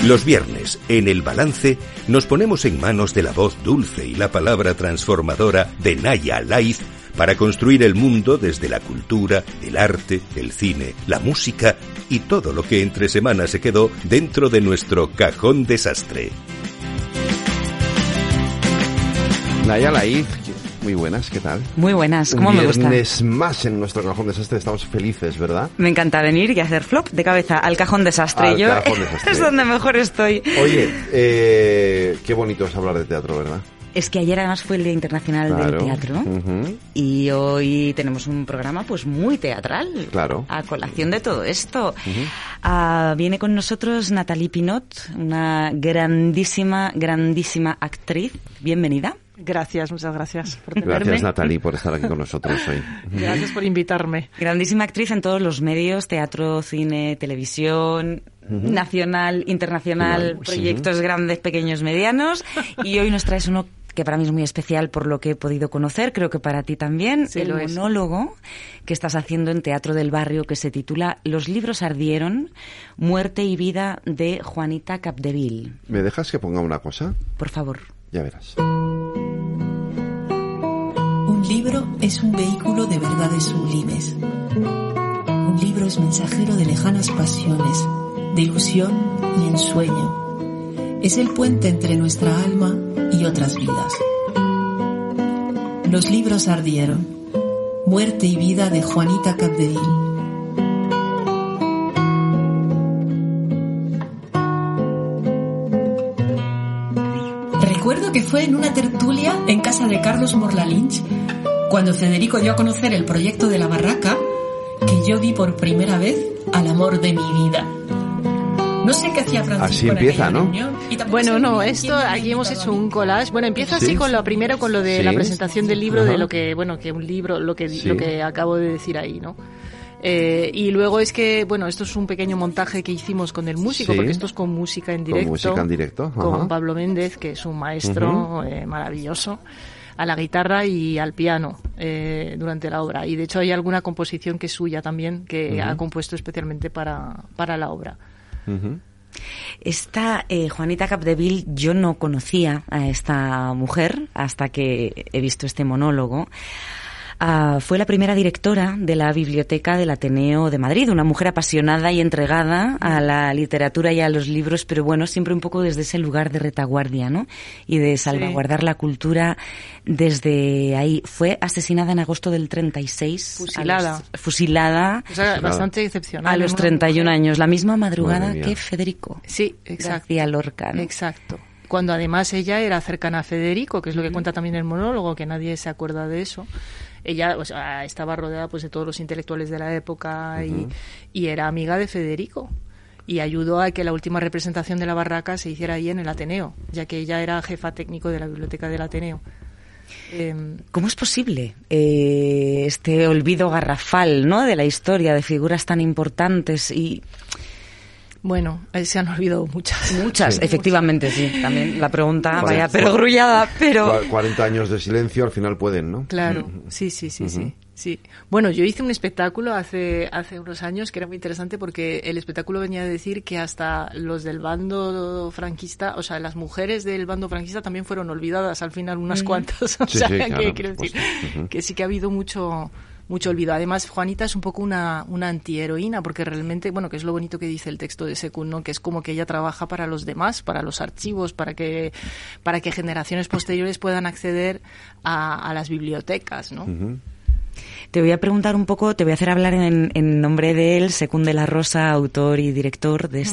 Los viernes, en El Balance, nos ponemos en manos de la voz dulce y la palabra transformadora de Naya Laiz para construir el mundo desde la cultura, el arte, el cine, la música y todo lo que entre semanas se quedó dentro de nuestro cajón desastre. Naya Laiz, muy buenas, ¿qué tal? Muy buenas, ¿cómo me gusta? Un viernes más en nuestro cajón desastre, estamos felices, ¿verdad? Me encanta venir y hacer flop de cabeza al cajón desastre. Es donde mejor estoy. Oye, qué bonito es hablar de teatro, ¿verdad? Es que ayer además fue el Día Internacional del Teatro y hoy tenemos un programa pues muy teatral. Claro. A colación de todo esto. Viene con nosotros Nathalie Pinot, una grandísima actriz. Bienvenida. Gracias, muchas gracias por tenerme. Gracias, Nathalie, por estar aquí con nosotros hoy. Gracias por invitarme. Grandísima actriz en todos los medios, teatro, cine, televisión, nacional, internacional, proyectos grandes, pequeños, medianos. Y hoy nos traes uno que para mí es muy especial por lo que he podido conocer, creo que para ti también, sí, el monólogo que estás haciendo en Teatro del Barrio, que se titula Los libros ardieron, muerte y vida de Juanita Capdeville. ¿Me dejas que ponga una cosa? Por favor. Ya verás. Un libro es un vehículo de verdades sublimes. Un libro es mensajero de lejanas pasiones, de ilusión y ensueño. Es el puente entre nuestra alma y otras vidas. Los libros ardieron. Muerte y vida de Juanita Capdeville. Recuerdo que fue en una tertulia en casa de Carlos Morla-Lynch, cuando Federico dio a conocer el proyecto de La Barraca, que yo vi por primera vez al amor de mi vida. No sé qué hacía Francisco. Así empieza, ¿no? Bueno, no, esto aquí hemos hecho un collage. Bueno, empieza así con lo primero, con lo de la presentación del libro, de lo que, bueno, que un libro, lo que acabo de decir ahí, ¿no? Y luego es que, bueno, esto es un pequeño montaje que hicimos con el músico, porque esto es con música en directo. Con música en directo. Con Pablo Méndez, que es un maestro maravilloso, a la guitarra y al piano durante la obra. Y de hecho hay alguna composición que es suya también, que ha compuesto especialmente para la obra. Esta Juanita Capdeville, yo no conocía a esta mujer hasta que he visto este monólogo. Fue la primera directora de la Biblioteca del Ateneo de Madrid, una mujer apasionada y entregada a la literatura y a los libros, pero bueno, siempre un poco desde ese lugar de retaguardia, ¿no? Y de salvaguardar la cultura desde ahí. Fue asesinada en agosto del 36. Fusilada. O sea, bastante excepcional. A los 31 años, la misma madrugada que Federico. Sí, exacto. García Lorca, ¿no? Exacto. Cuando además ella era cercana a Federico, que es lo que cuenta también el monólogo, que nadie se acuerda de eso. Ella, o sea, estaba rodeada pues de todos los intelectuales de la época y era amiga de Federico, y ayudó a que la última representación de La Barraca se hiciera ahí en el Ateneo, ya que ella era jefa técnico de la Biblioteca del Ateneo. ¿Cómo es posible este olvido garrafal, ¿no?, de la historia, de figuras tan importantes? Y bueno, se han olvidado muchas, efectivamente, sí. También la pregunta vaya perogrullada, pero 40 años de silencio al final pueden, ¿no? Claro, sí. Bueno, yo hice un espectáculo hace unos años que era muy interesante, porque el espectáculo venía a decir que hasta los del bando franquista, o sea, las mujeres del bando franquista también fueron olvidadas al final, unas cuantas. O sea, claro, que quiero decir que sí que ha habido mucho olvido. Además, Juanita es un poco una antiheroína, porque realmente, bueno, que es lo bonito que dice el texto de Sekun, ¿no?, que es como que ella trabaja para los demás, para los archivos, para que generaciones posteriores puedan acceder a las bibliotecas, ¿no? Te voy a preguntar un poco, te voy a hacer hablar en nombre de él, Sekun de la Rosa, autor y director de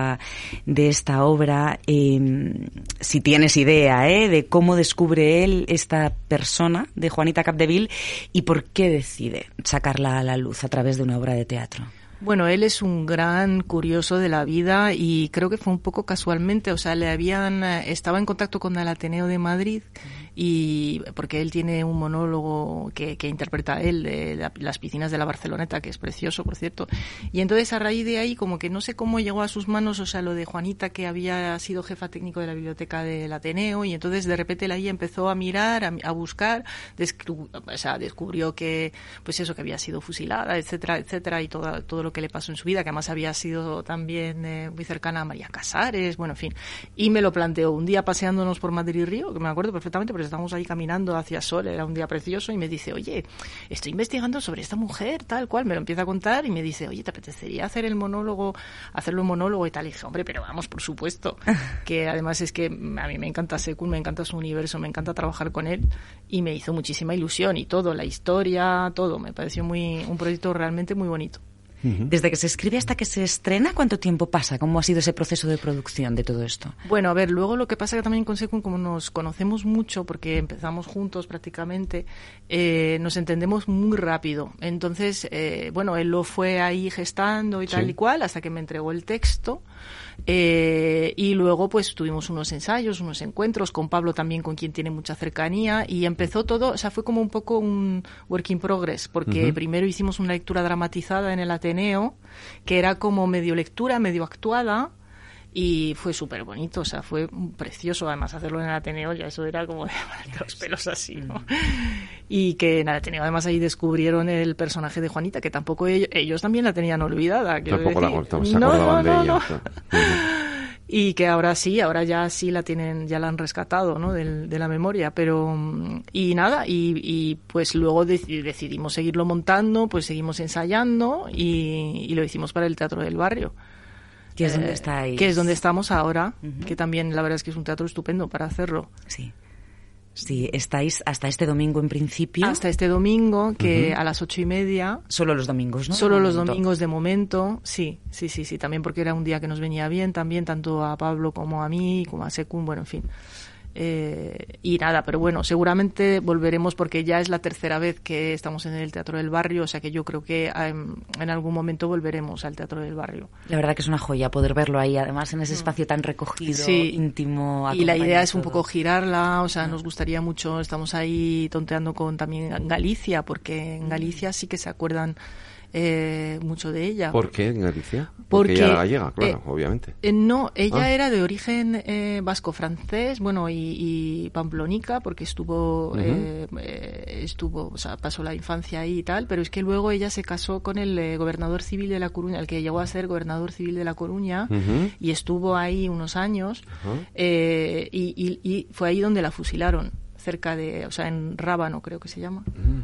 esta obra. Si tienes idea de cómo descubre él esta persona de Juanita Capdeville y por qué decide sacarla a la luz a través de una obra de teatro. Bueno, él es un gran curioso de la vida y creo que fue un poco casualmente, o sea, estaba en contacto con el Ateneo de Madrid, y porque él tiene un monólogo que interpreta él de las piscinas de la Barceloneta, que es precioso, por cierto, y entonces a raíz de ahí como que no sé cómo llegó a sus manos, o sea, lo de Juanita, que había sido jefa técnico de la biblioteca del Ateneo, y entonces de repente él ahí empezó a mirar, a buscar, descubrió que, pues eso, que había sido fusilada, etcétera, etcétera, y todo lo lo que le pasó en su vida, que además había sido también muy cercana a María Casares, bueno, en fin. Y me lo planteó un día paseándonos por Madrid Río, que me acuerdo perfectamente, porque estábamos ahí caminando hacia Sol, era un día precioso, y me dice, oye, estoy investigando sobre esta mujer, tal cual, me lo empieza a contar, y me dice, oye, ¿te apetecería hacerlo un monólogo y tal? Y dije, hombre, pero vamos, por supuesto, que además es que a mí me encanta Sekun, me encanta su universo, me encanta trabajar con él, y me hizo muchísima ilusión, y todo, la historia, todo, me pareció un proyecto realmente muy bonito. Desde que se escribe hasta que se estrena, ¿cuánto tiempo pasa? ¿Cómo ha sido ese proceso de producción de todo esto? Bueno, a ver, luego lo que pasa que también con Sekun, como nos conocemos mucho, porque empezamos juntos prácticamente, nos entendemos muy rápido. Entonces, bueno, él lo fue ahí gestando y tal y cual, hasta que me entregó el texto. Y luego pues tuvimos unos ensayos, unos encuentros con Pablo también, con quien tiene mucha cercanía, y empezó todo, o sea, fue como un poco un work in progress, porque primero hicimos una lectura dramatizada en el Ateneo, que era como medio lectura, medio actuada, y fue súper bonito, o sea, fue precioso. Además, hacerlo en el Ateneo, ya eso era como de los pelos así, ¿no? Y que en el Ateneo, además, ahí descubrieron el personaje de Juanita, que tampoco ellos también la tenían olvidada. Tampoco la acordaban de ella. Y que ahora ya sí la tienen, ya la han rescatado, ¿no? De la memoria, pero y nada, y pues luego decidimos seguirlo montando, pues seguimos ensayando y lo hicimos para el Teatro del Barrio. Que es donde estáis. Que es donde estamos ahora, que también la verdad es que es un teatro estupendo para hacerlo. Sí. Sí, estáis hasta este domingo en principio. Hasta este domingo, que a las 8:30. Solo los domingos, ¿no? Solo los domingos de momento, sí. También porque era un día que nos venía bien también, tanto a Pablo como a mí, como a Sekun, bueno, en fin. Y nada, pero bueno, seguramente volveremos porque ya es la tercera vez que estamos en el Teatro del Barrio, o sea que yo creo que en algún momento volveremos al Teatro del Barrio. La verdad que es una joya poder verlo ahí, además en ese espacio tan recogido, íntimo. Y la idea es un poco girarla, o sea, nos gustaría mucho, estamos ahí tonteando con también Galicia, porque en Galicia sí que se acuerdan mucho de ella. ¿Por qué en Galicia? Porque ella era gallega, claro, obviamente. No, ella era de origen vasco-francés, bueno, y pamplónica, porque estuvo, o sea, pasó la infancia ahí y tal, pero es que luego ella se casó con el gobernador civil de La Coruña, el que llegó a ser gobernador civil de La Coruña, y estuvo ahí unos años, y fue ahí donde la fusilaron, cerca de, o sea, en Rábano creo que se llama.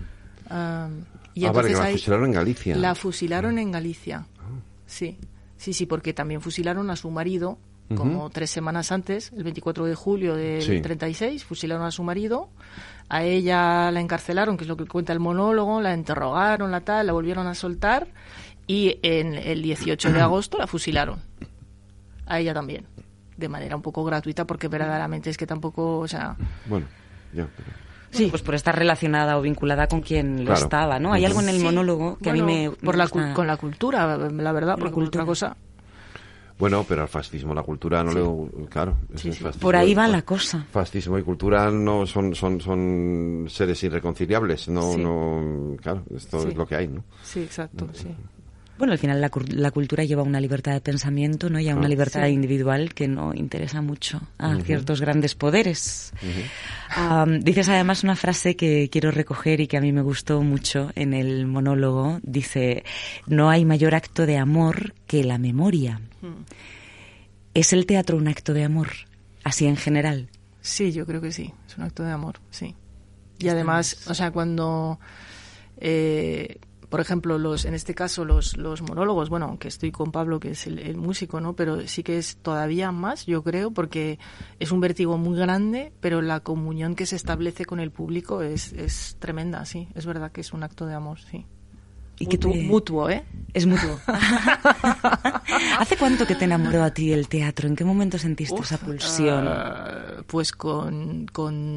Y vale, que la fusilaron en Galicia. La fusilaron en Galicia, sí, porque también fusilaron a su marido, como 3 semanas antes, el 24 de julio del 36, fusilaron a su marido, a ella la encarcelaron, que es lo que cuenta el monólogo, la interrogaron, la volvieron a soltar, y en el 18 de agosto la fusilaron, a ella también, de manera un poco gratuita, porque verdaderamente es que tampoco, o sea... Bueno, ya, pero... Sí, pues por estar relacionada o vinculada con quien lo estaba, ¿no? Hay algo en el monólogo que a mí me gusta. Con la cultura, la verdad, por otra cosa. Bueno, pero al fascismo, la cultura no le... Claro. Por ahí va la cosa. Fascismo y cultura no son seres irreconciliables. No, claro, esto es lo que hay, ¿no? Sí, exacto, sí. Bueno, al final la cultura lleva una libertad de pensamiento, ¿no? Y a una libertad individual que no interesa mucho a ciertos grandes poderes. Dices además una frase que quiero recoger y que a mí me gustó mucho en el monólogo. Dice, no hay mayor acto de amor que la memoria. ¿Es el teatro un acto de amor, así en general? Sí, yo creo que sí, es un acto de amor, sí. Y además, o sea, cuando... por ejemplo, en este caso los monólogos, bueno, aunque estoy con Pablo, que es el músico, ¿no? Pero sí que es todavía más, yo creo, porque es un vértigo muy grande, pero la comunión que se establece con el público es tremenda, sí. Es verdad que es un acto de amor, sí. ¿Y mutuo, ¿eh? Es mutuo. ¿Hace cuánto que te enamoró a ti el teatro? ¿En qué momento sentiste esa pulsión? Pues con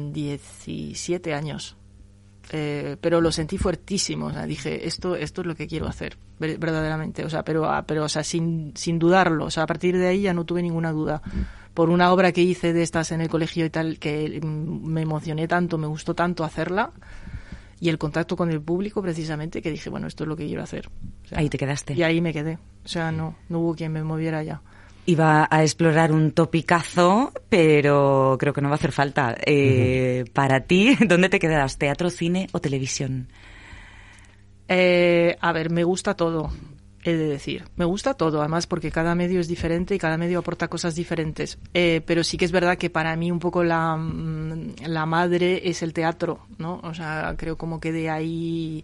17 años. Pero lo sentí fuertísimo, o sea, dije, esto es lo que quiero hacer, verdaderamente, o sea, pero o sea, sin dudarlo, o sea, a partir de ahí ya no tuve ninguna duda. Por una obra que hice de estas en el colegio y tal, que me emocioné tanto, me gustó tanto hacerla, y el contacto con el público, precisamente, que dije, bueno, esto es lo que quiero hacer. O sea, ahí te quedaste. Y ahí me quedé, o sea, no hubo quien me moviera ya. Iba a explorar un topicazo, pero creo que no va a hacer falta. Para ti, ¿dónde te quedas? ¿Teatro, cine o televisión? A ver, me gusta todo. he de decir. Me gusta todo, además, porque cada medio es diferente y cada medio aporta cosas diferentes. Pero sí que es verdad que para mí un poco la madre es el teatro, ¿no? O sea, creo como que de ahí...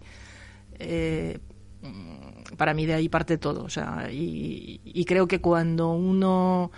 para mí de ahí parte todo. O sea, y creo que cuando uno...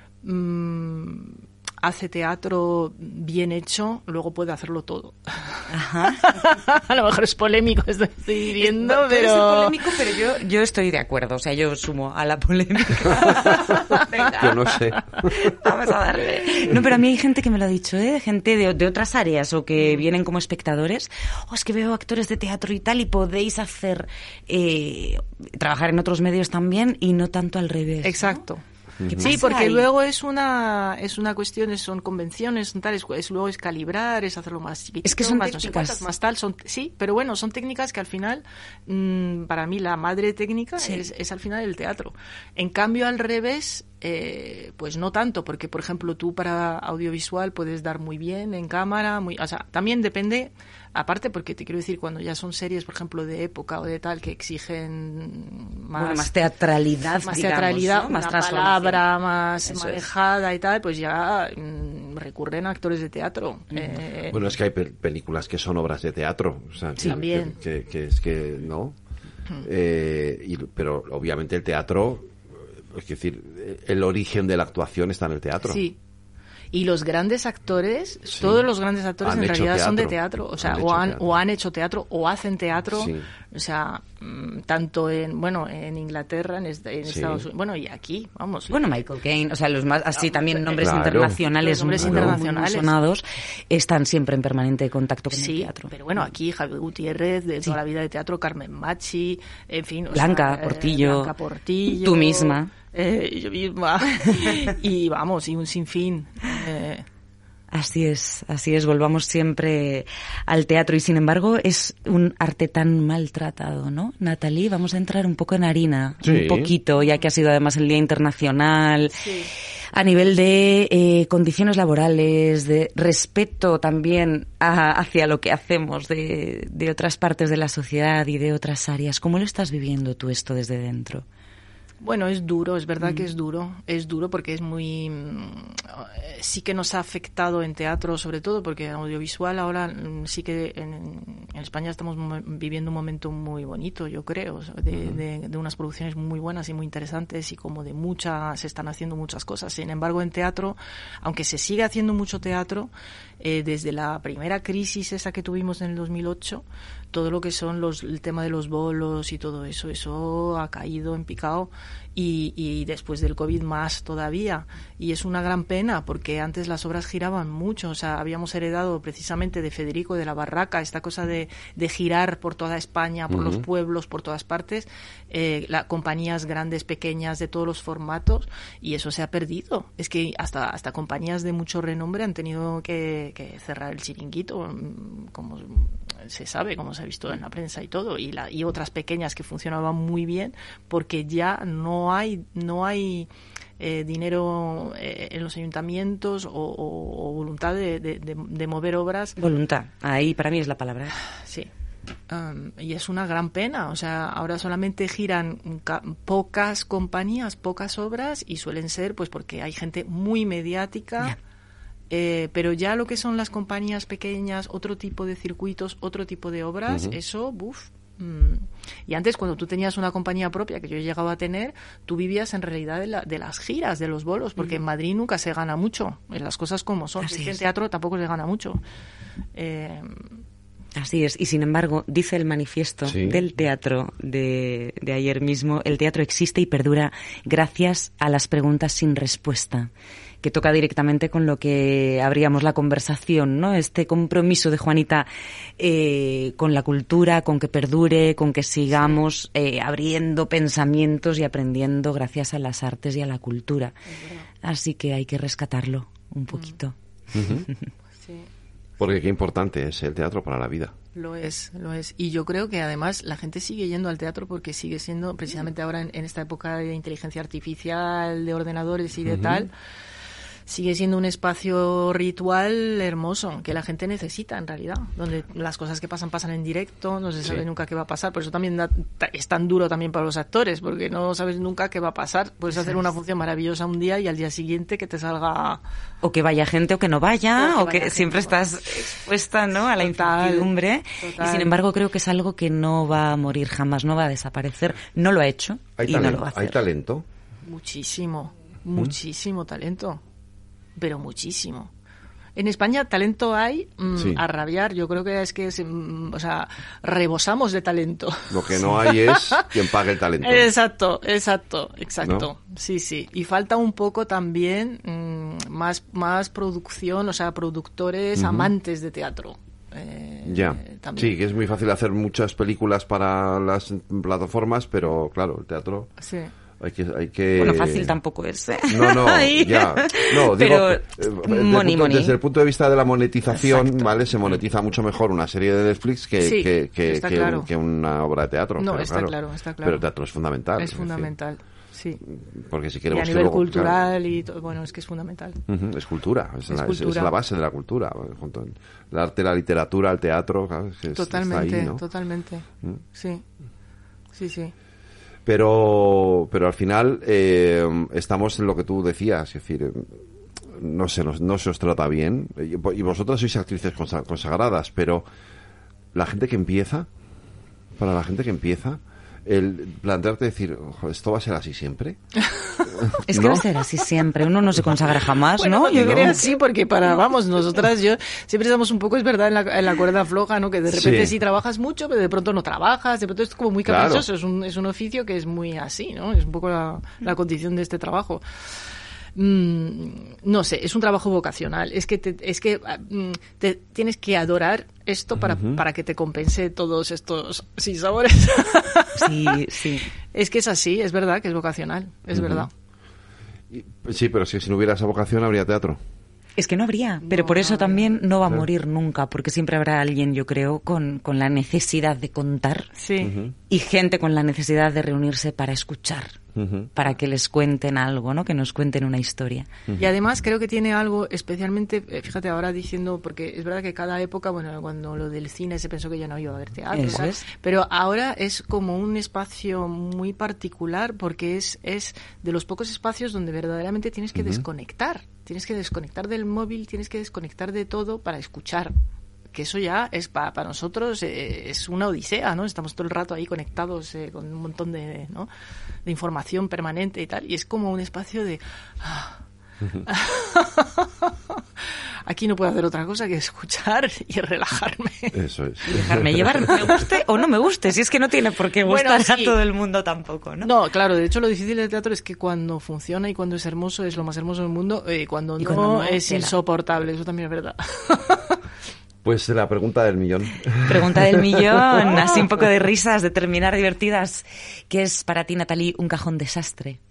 hace teatro bien hecho, luego puede hacerlo todo. Ajá. A lo mejor es polémico esto que estoy diciendo, pero... Es polémico, pero yo estoy de acuerdo. O sea, yo sumo a la polémica. Venga. Yo no sé. Vamos a darle. No, pero a mí hay gente que me lo ha dicho, gente de otras áreas o que vienen como espectadores. Es que veo actores de teatro y tal y podéis hacer... trabajar en otros medios también y no tanto al revés, ¿no? Exacto. Sí, porque luego es una cuestión, son convenciones, son tales, luego es calibrar, es hacerlo más chiquitito, es que son más técnicas. No sé cuántas, más tal, sí, pero bueno, son técnicas que al final, para mí la madre técnica es al final el teatro. En cambio, al revés, pues no tanto, porque por ejemplo tú para audiovisual puedes dar muy bien en cámara, o sea, también depende, aparte porque te quiero decir, cuando ya son series, por ejemplo, de época o de tal, que exigen más teatralidad, más digamos, teatralidad, ¿no? Más una palabra más manejada y tal, pues ya recurren a actores de teatro. Bueno, es que hay películas que son obras de teatro, o sea, sí, también. Que es que no, pero obviamente el teatro, es decir, el origen de la actuación está en el teatro. Sí. Y los grandes actores, todos los grandes actores en realidad son de teatro, o sea, o han hecho teatro o hacen teatro, o sea, tanto en Inglaterra, en Estados Unidos, bueno, y aquí, vamos. Bueno, Michael Caine, o sea, los más así también nombres internacionales, muy sonados, están siempre en permanente contacto con el teatro. Pero bueno, aquí Javier Gutiérrez, de toda la vida de teatro, Carmen Machi, en fin, Blanca Portillo, tú misma. Yo misma. Y vamos, y un sinfín. Así es, volvamos siempre al teatro y sin embargo es un arte tan maltratado, ¿no? Natalie, vamos a entrar un poco en harina, un poquito, ya que ha sido además el Día Internacional, a nivel de condiciones laborales, de respeto también hacia lo que hacemos de otras partes de la sociedad y de otras áreas. ¿Cómo lo estás viviendo tú esto desde dentro? Bueno, es duro, es verdad que es duro porque es muy... sí que nos ha afectado en teatro sobre todo, porque en audiovisual ahora sí que en España estamos viviendo un momento muy bonito, yo creo, de unas producciones muy buenas y muy interesantes y como se están haciendo muchas cosas. Sin embargo, en teatro, aunque se sigue haciendo mucho teatro, desde la primera crisis esa que tuvimos en el 2008, todo lo que son el tema de los bolos y todo eso ha caído en picado y después del COVID más todavía. Y es una gran pena porque antes las obras giraban mucho. O sea, habíamos heredado precisamente de Federico de la Barraca esta cosa de girar por toda España, por los pueblos, por todas partes, compañías grandes, pequeñas, de todos los formatos, y eso se ha perdido. Es que hasta compañías de mucho renombre han tenido que cerrar el chiringuito, como se sabe, como se ha visto en la prensa y todo, y otras pequeñas que funcionaban muy bien porque ya no hay dinero en los ayuntamientos o voluntad de mover obras. Voluntad, ahí para mí es la palabra. Sí. Y es una gran pena, o sea, ahora solamente giran pocas compañías, pocas obras, y suelen ser pues porque hay gente muy mediática. Pero ya lo que son las compañías pequeñas, otro tipo de circuitos, otro tipo de obras, eso, Y antes, cuando tú tenías una compañía propia, que yo he llegado a tener, tú vivías en realidad de las giras, de los bolos, porque en Madrid nunca se gana mucho, en las cosas como son. En teatro tampoco se gana mucho. Así es, y sin embargo, dice el manifiesto del teatro de ayer mismo, el teatro existe y perdura gracias a las preguntas sin respuesta, que toca directamente con lo que abríamos la conversación, ¿no? Este compromiso de Juanita con la cultura, con que perdure, con que sigamos abriendo pensamientos y aprendiendo gracias a las artes y a la cultura. Así que hay que rescatarlo un poquito. Sí. Porque qué importante es el teatro para la vida. Lo es. Y yo creo que además la gente sigue yendo al teatro porque sigue siendo, precisamente ahora en esta época de inteligencia artificial, de ordenadores y de tal, sigue siendo un espacio ritual hermoso, que la gente necesita en realidad, donde las cosas que pasan en directo, no se sabe nunca qué va a pasar, por eso también es tan duro también para los actores, porque no sabes nunca qué va a pasar, puedes hacer una función maravillosa un día y al día siguiente que te salga... O que vaya gente o que no vaya, o que siempre estás expuesta, ¿no?, a la incertidumbre. Total. Y sin embargo creo que es algo que no va a morir jamás, no va a desaparecer, no lo ha hecho y no lo va a hacer. ¿Hay talento? Muchísimo talento, pero muchísimo. En España talento hay a rabiar. Yo creo que rebosamos de talento. Lo que no hay es quien pague el talento. Exacto. ¿No? Sí. Y falta un poco también más producción, o sea, productores amantes de teatro. También. Sí, que es muy fácil hacer muchas películas para las plataformas, pero claro, el teatro... Sí. Hay que... Bueno, fácil tampoco es, ¿eh? No, ya. No, pero digo, desde el punto de vista de la monetización, ¿vale? Se monetiza mucho mejor una serie de Netflix que una obra de teatro. No, está claro. Pero el teatro es fundamental. Es fundamental, sí. Porque si queremos y a nivel cultural y todo, bueno, es que es fundamental. Es cultura, es la base de la cultura. Junto el arte, la literatura, el teatro, claro, totalmente, está ahí, ¿no? Totalmente. Sí. Pero al final estamos en lo que tú decías, es decir, no se os trata bien, y vosotras sois actrices consagradas, pero para la gente que empieza, el plantearte decir, esto va a ser así siempre. Es que va a ser así siempre, uno no se consagra jamás, bueno, ¿no? Yo creo sí, porque nosotras, yo siempre estamos un poco, es verdad, en la cuerda floja, ¿no? Que de repente sí trabajas mucho, pero de pronto no trabajas, de pronto es como muy caprichoso, es un oficio que es muy así, ¿no? Es un poco la condición de este trabajo. No sé, es un trabajo vocacional. Es que tienes que adorar esto para que te compense todos estos sinsabores. Sí. Es que es así, es verdad que es vocacional, es verdad. Sí, pero si no hubiera esa vocación habría teatro. Es que no habría, pero por eso también no va a morir nunca, porque siempre habrá alguien, yo creo, con la necesidad de contar y gente con la necesidad de reunirse para escuchar, para que les cuenten algo, ¿no? Que nos cuenten una historia. Y además creo que tiene algo especialmente, fíjate ahora diciendo, porque es verdad que cada época, bueno, cuando lo del cine se pensó que ya no iba a haber teatro, pero ahora es como un espacio muy particular porque es de los pocos espacios donde verdaderamente tienes que desconectar. Tienes que desconectar del móvil, tienes que desconectar de todo para escuchar. Que eso ya es para nosotros es una odisea, ¿no? Estamos todo el rato ahí conectados con un montón de información permanente y tal. Y es como un espacio de... Aquí no puedo hacer otra cosa que escuchar y relajarme. Eso es. Y dejarme llevar, me guste o no me guste. Si es que no tiene por qué gustar a todo el mundo tampoco, ¿no? No, claro. De hecho, lo difícil del teatro es que cuando funciona y cuando es hermoso es lo más hermoso del mundo. Cuando no es insoportable. Eso también es verdad. Pues la pregunta del millón. Pregunta del millón. Así un poco de risas, de terminar divertidas. ¿Qué es para ti, Nathalie, un cajón desastre?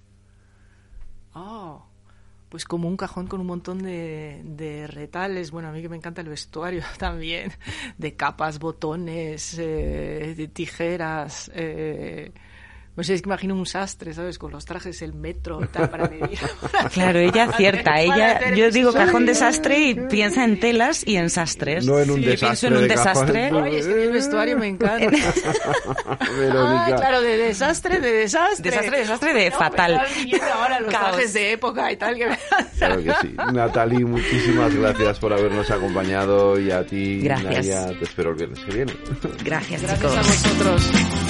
Pues como un cajón con un montón de retales. Bueno, a mí que me encanta el vestuario también. De capas, botones, de tijeras. No sé, es que imagino un sastre, ¿sabes? Con los trajes, el metro y tal, para medir. Claro, ella acierta. Yo digo cajón desastre y piensa en telas y en sastres. No en un desastre. Pienso en un desastre. Ay, es que el vestuario me encanta. Claro, de desastre. Desastre de fatal. Me viendo ahora los trajes de época y tal. Claro que sí. Nathalie, muchísimas gracias por habernos acompañado y a ti, gracias. Naya, te espero el viernes que viene. Gracias, chicos. Gracias a vosotros.